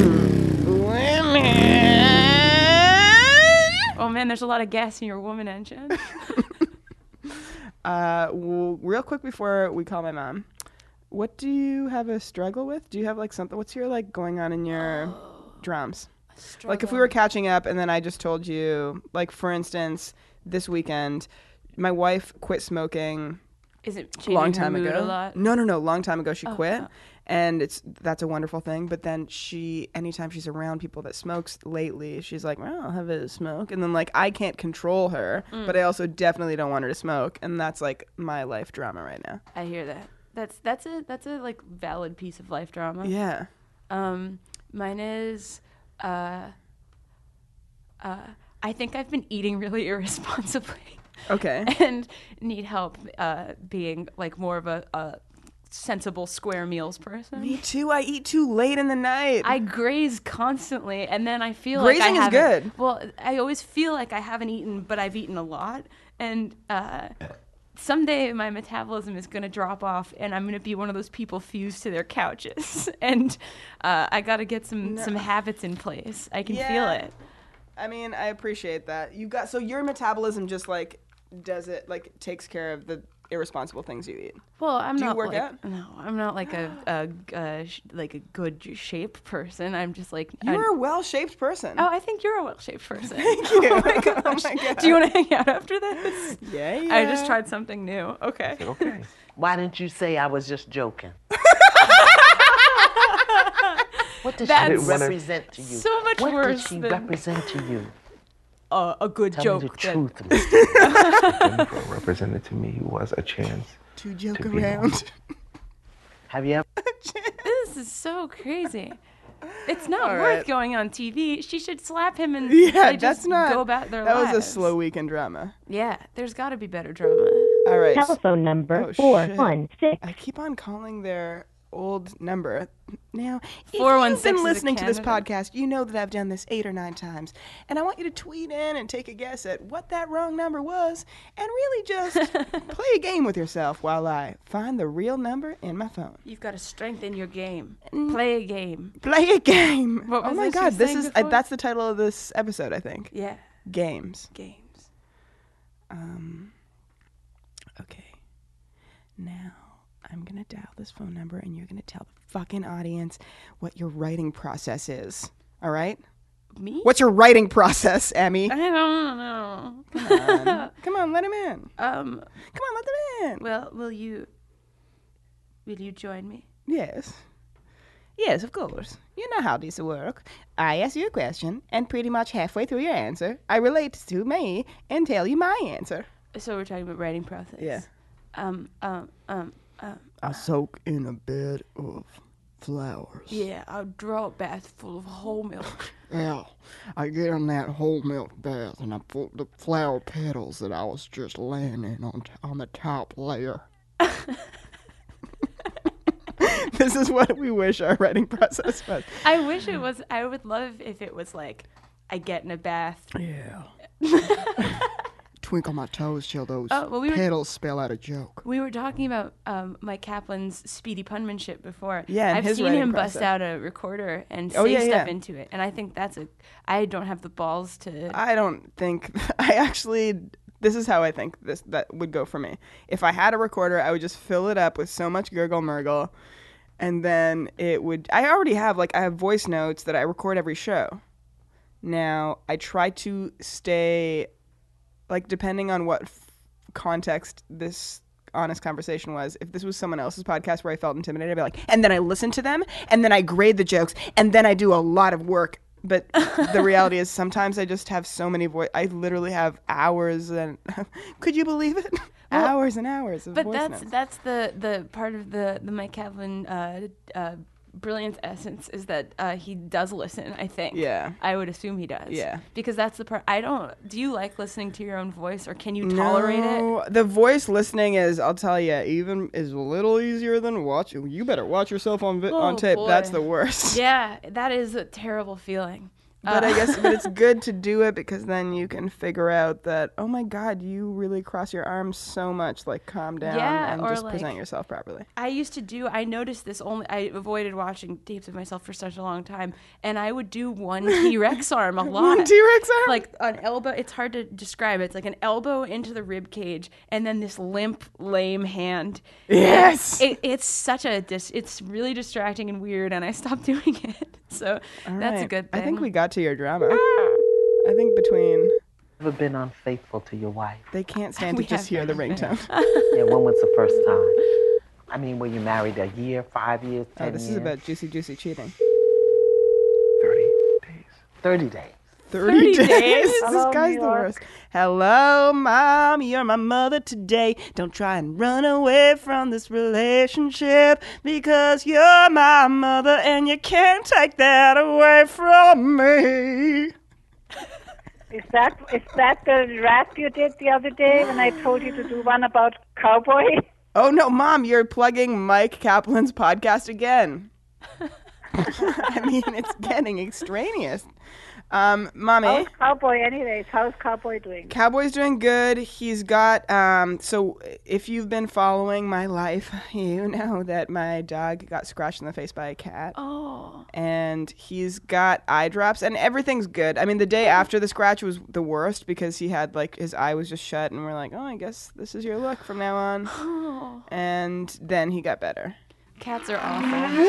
Women. Oh man, there's a lot of gas in your woman engine. Well, real quick before we call my mom, what do you have a struggle with? Do you have like something? What's your like going on in your drums? Like if we were catching up and then I just told you, like for instance, this weekend, my wife quit smoking Is it changing long her time mood ago. a lot? No, long time ago she quit, and that's a wonderful thing. But then anytime she's around people that smokes lately, she's like, "Well, I'll have a smoke," and then like I can't control her, but I also definitely don't want her to smoke, and that's like my life drama right now. I hear that. That's a like valid piece of life drama. Yeah. Mine is, I think I've been eating really irresponsibly. Okay. And need help being like more of a sensible square meals person. Me too. I eat too late in the night. I graze constantly, and then I feel Grazing like I is haven't. good. Well, I always feel like I haven't eaten, but I've eaten a lot, and someday my metabolism is going to drop off, and I'm going to be one of those people fused to their couches, and I got to get some habits in place. I can feel it. I mean, I appreciate that. So your metabolism just like does it, like takes care of the irresponsible things you eat. Well, I'm Do you not work like, out? No, I'm not like a good shape person. I'm just like You're a well-shaped person. Oh, I think you're a well-shaped person. Thank you. Oh my gosh. Do you want to hang out after this? Yeah. I just tried something new. Okay. Okay. Why didn't you say I was just joking? What does That's she represent to you? so much what worse does she than- represent to you? A good Tell joke. me the that- truth, Mr. Jennifer represented to me was a chance To joke To be around. Have you ever? This is so crazy. It's not All worth right. going on TV. She should slap him and Yeah, they that's just not. go about their that lives. was a slow weekend drama. Yeah, there's got to be better drama. All right. Telephone number Oh, 416. I keep on calling their old number. Now, if 416 you've been is a listening to this Canada. podcast, you know that I've done this 8 or 9 times. And I want you to tweet in and take a guess at what that wrong number was and really just play a game with yourself while I find the real number in my phone. You've got to strengthen your game. Play a game. Play a game. What Oh was my this you God, were this saying is before? that's the title of this episode, I think. Yeah, Games. games. Okay. Now, I'm going to dial this phone number and you're going to tell the fucking audience what your writing process is. All right? Me? What's your writing process, Emmy? I don't know. Come on, let him in. Um. Come on, let them in. Well, will you join me? Yes. Yes, of course. You know how this works. I ask you a question, and pretty much halfway through your answer, I relate to me and tell you my answer. So we're talking about writing process. Yeah. I soak in a bed of flowers. Yeah, I'll draw a bath full of whole milk. Yeah, I get in that whole milk bath and I put the flower petals that I was just laying in on the top layer. This is what we wish our writing process was. I wish it was. I would love if it was like, I get in a bath. Yeah. Twinkle my toes till those Oh, well, we were- petals spell out a joke. We were talking about Mike Kaplan's speedy penmanship before. Yeah, and I've his seen writing him bust process. out a recorder and Oh, say yeah, stuff yeah. into it, and I think I don't have the balls to. I don't think I actually. This is how I think that would go for me. If I had a recorder, I would just fill it up with so much gurgle murgle, and then it would. I already have I have voice notes that I record every show. Now I try to stay, depending on what context this honest conversation was. If this was someone else's podcast where I felt intimidated, I'd be like, and then I listen to them, and then I grade the jokes, and then I do a lot of work. But the reality is sometimes I just have so many I literally have hours and could you believe it? Hours and hours of But voice notes. that's the part of the Mike Kaplan brilliant essence is that he does listen. I think. Yeah. I would assume he does. Yeah. Because that's the part. Do you like listening to your own voice, or can you tolerate it? No, the voice listening is, I'll tell you, even is a little easier than watching. You better watch yourself on Oh, tape. boy. That's the worst. Yeah, that is a terrible feeling. But I guess it's good to do it because then you can figure out that, oh my God, you really cross your arms so much. Calm down Yeah, and or just present yourself properly. I noticed this I avoided watching tapes of myself for such a long time, and I would do one T-Rex arm a lot. One T-Rex arm? Like an elbow, it's hard to describe. It's like an elbow into the rib cage, and then this limp, lame hand. Yes! It's really distracting and weird, and I stopped doing it. So that's a Right. good thing. I think we got to your drama. I think between... Ever been unfaithful to your wife? They can't stand to We just have hear the been. ringtone. Yeah, when was the first time? I mean, were you married a year, 5 years, 10 Oh, this years? is about juicy cheating. 30 days. 30 days. 30 days? This Hello, guy's New the York. worst. Hello, Mom. You're my mother today. Don't try and run away from this relationship because you're my mother and you can't take that away from me. Is that the rap you did the other day when I told you to do one about cowboy? Oh, no, Mom. You're plugging Mike Kaplan's podcast again. I mean, it's getting extraneous. Mommy. How's cowboy anyways? How's cowboy doing? Cowboy's doing good. He's got, so if you've been following my life, you know that my dog got scratched in the face by a cat. Oh. And he's got eye drops and everything's good. I mean, the day after the scratch was the worst because he had his eye was just shut and we're like, oh, I guess this is your look from now on. Oh. And then he got better. Cats are awful.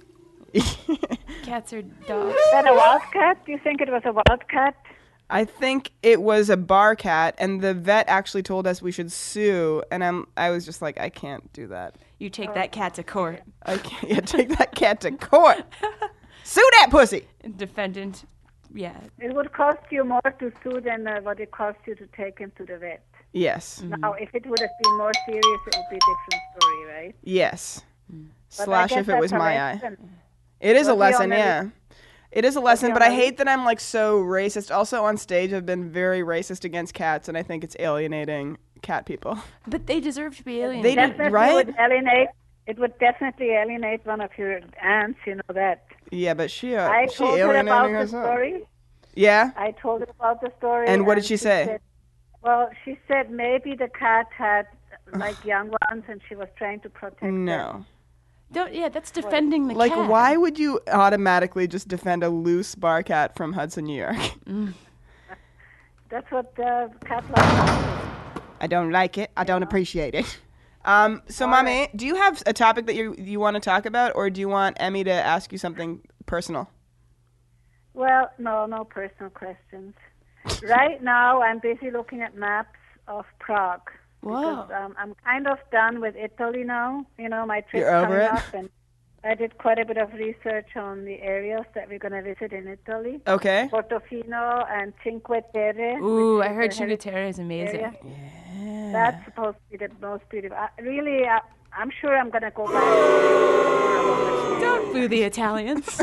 Cats are dogs. Is that a wildcat? Do you think it was a wildcat? I think it was a bar cat, and the vet actually told us we should sue, and I was just like, I can't do that. You take that cat to court. I can't take that cat to court. Sue that pussy. Defendant. Yeah. It would cost you more to sue than what it cost you to take him to the vet. Yes. Now, if it would have been more serious, it would be a different story, right? Yes. But Slash I if guess it was that's a my eye. lesson. It is a Was he lesson, on the yeah. It is a lesson, but I on the hate that I'm like so racist. Also on stage, I've been very racist against cats, and I think it's alienating cat people. But they deserve to be They alienated. do, Definitely right? would alienate. It would definitely alienate one of your aunts. You know that. Yeah, but she I told her alienating about the herself. story. Yeah? I told her about the story. And what did she say? Said, well, she said maybe the cat had like young ones, and she was trying to protect them. No. That's defending the Like, cat. why would you automatically just defend a loose bar cat from Hudson, New York? That's what the cat likes. I don't like it. I don't appreciate it. So, Mommy, do you have a topic that you want to talk about, or do you want Emmy to ask you something personal? Well, no personal questions. Right now, I'm busy looking at maps of Prague. Whoa. Because I'm kind of done with Italy now. You know, my trip's You're over coming it? up, and I did quite a bit of research on the areas that we're going to visit in Italy. Okay. Portofino and Cinque Terre. Ooh, which I is heard the Cinque heritage Terre is amazing. area. That's supposed to be the most beautiful. I'm sure I'm going to go back. Don't boo the Italians.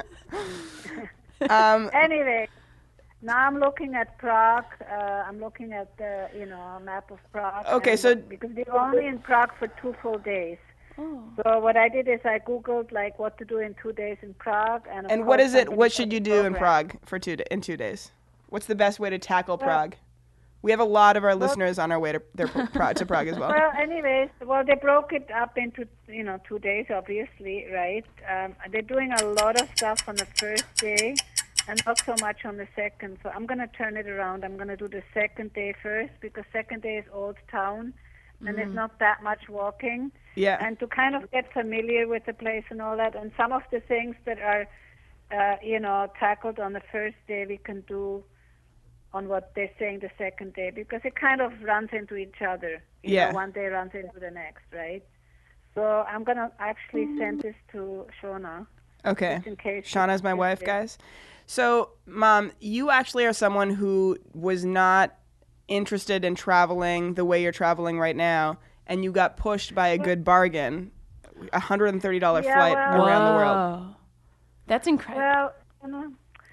Anyway, now I'm looking at Prague. I'm looking at the, a map of Prague. Okay, and so- because we were only in Prague for 2 full days. Oh. So what I did is I Googled like what to do in 2 days in Prague, and And what is it? What should you do in Prague for in 2 days? What's the best way to tackle Prague? We have a lot of our listeners on our way to to Prague as well. Well, anyways, they broke it up into 2 days, obviously, right? They're doing a lot of stuff on the first day, and not so much on the second. So I'm going to turn it around. I'm going to do the second day first, because second day is Old Town, and there's not that much walking. Yeah. And to kind of get familiar with the place and all that, and some of the things that are, tackled on the first day, we can do on what they're saying the second day, because it kind of runs into each other. You know, one day runs into the next, right? So I'm going to actually send this to Shona. Okay. Just in case Shauna's my wife, guys. So, Mom, you actually are someone who was not interested in traveling the way you're traveling right now, and you got pushed by a good bargain, $130 flight around the world. That's incredible. Well,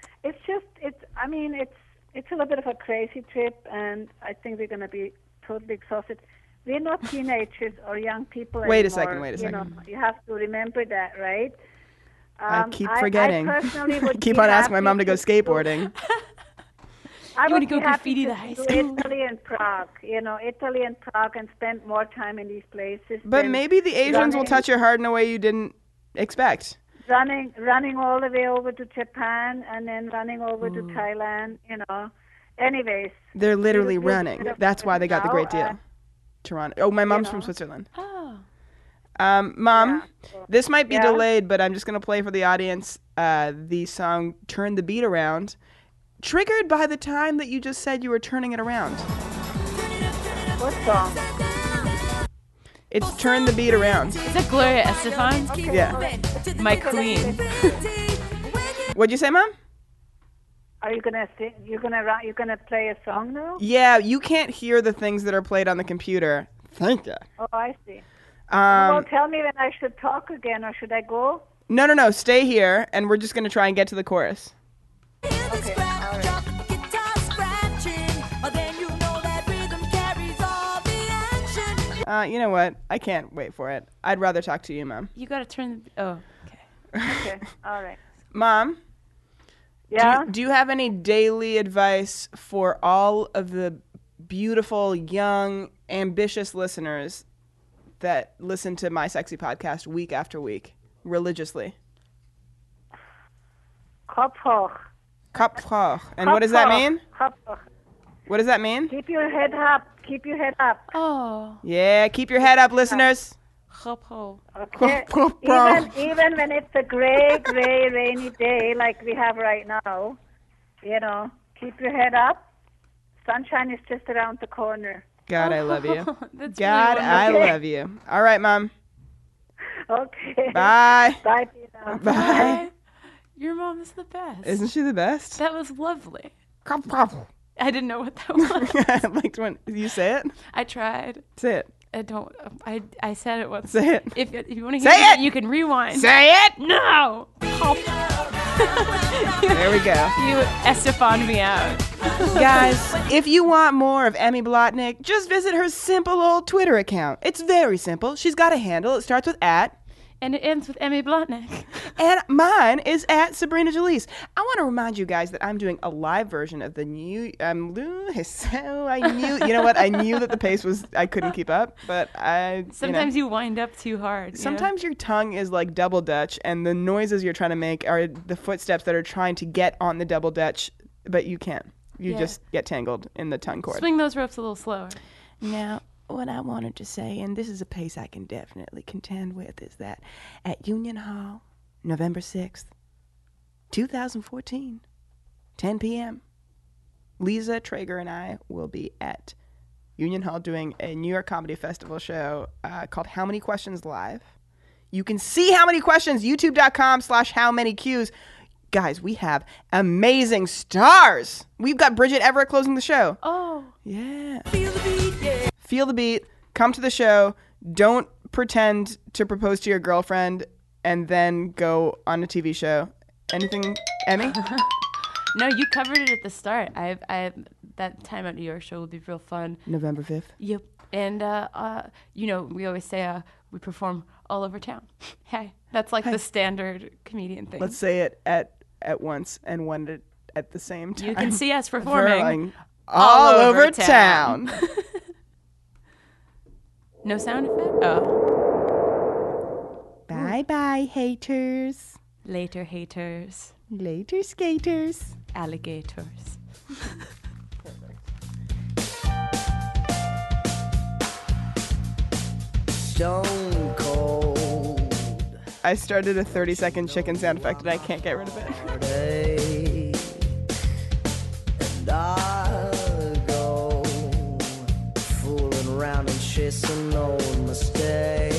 it's a little bit of a crazy trip, and I think we're going to be totally exhausted. We're not teenagers or young people anymore. Wait a second. You have to remember that, right? I keep forgetting. I personally would keep be on asking my happy mom to go skateboarding. I You would wanna go be happy graffiti to the high do school? Italy and Prague. Italy and Prague, and spend more time in these places. But than maybe the Asians will running- touch your heart in a way you didn't expect. running all the way over to Japan and then running over to Thailand. Anyways, They're literally we'll running. set up That's why they got the now, great deal. Toronto. Oh, my mom's from know. Switzerland. Oh. Mom, this might be Yeah? delayed, but I'm just going to play for the audience the song Turn the Beat Around, triggered by the time that you just said you were turning it around. What song? It's Turn the Beat Around. Is that Gloria Estefan? Yeah. My queen. What'd you say, Mom? Are you gonna sing? You're gonna play a song now? Yeah, you can't hear the things that are played on the computer. Thank you. Oh, I see. Well, tell me when I should talk again, or should I go? No. Stay here, and we're just going to try and get to the chorus. Okay, all right. You know what? I can't wait for it. I'd rather talk to you, Mom. You gotta turn the. Oh, okay. Okay, all right. Mom, Yeah. do you have any daily advice for all of the beautiful, young, ambitious listeners that listen to My Sexy Podcast week after week, religiously? Kopf hoch. Kopf hoch. And what does that mean? Kopf hoch. What does that mean? Keep your head up. Keep your head up. Oh. Yeah, keep your head up, listeners. Hopo. Okay. Even when it's a gray, rainy day like we have right now, keep your head up. Sunshine is just around the corner. God, I love you. That's God, really I wonderful. love you. All right, Mom. Okay. Bye. Bye, Tina. Bye. Your mom is the best. Isn't she the best? That was lovely. I didn't know what that was. I liked when you say it. I tried. Say it. I don't. I said it once. Say it. If you want to hear Say it! you can rewind. Say it. No. There we go. You Estefan me out. Guys, if you want more of Emmy Blotnick, just visit her simple old Twitter account. It's very simple. She's got a handle. It starts with @ And it ends with Emmy Blotnick. and mine is @ Sabrina Jalise. I want to remind you guys that I'm doing a live version of the new. I knew. You know what? I knew that the pace was. I couldn't keep up, but I. Sometimes you wind up too hard. Sometimes your tongue is like double Dutch, and the noises you're trying to make are the footsteps that are trying to get on the double Dutch, but you can't. You just get tangled in the tongue cord. Swing those ropes a little slower. Now, what I wanted to say, and this is a pace I can definitely contend with, is that at Union Hall, November 6th, 2014, 10 p.m., Lisa Traeger and I will be at Union Hall doing a New York Comedy Festival show called How Many Questions Live. You can see How Many Questions, youtube.com/howmanyqs. Guys, we have amazing stars. We've got Bridget Everett closing the show. Oh. Yeah. Feel the beat, yeah. Feel the beat. Come to the show. Don't pretend to propose to your girlfriend and then go on a TV show. Anything, Emmy? No, you covered it at the start. I that Time Out New York show will be real fun. November 5th. Yep. And we always say we perform all over town. Hey, that's like the standard comedian thing. Let's say it at once and one at the same time. You can see us performing all over town. No sound effect? Oh. Bye-bye, haters. Later, haters. Later, skaters. Alligators. Stone cold. I started a 30-second chicken sound effect and I can't get rid of it. And I go fooling around and chasing old mistakes.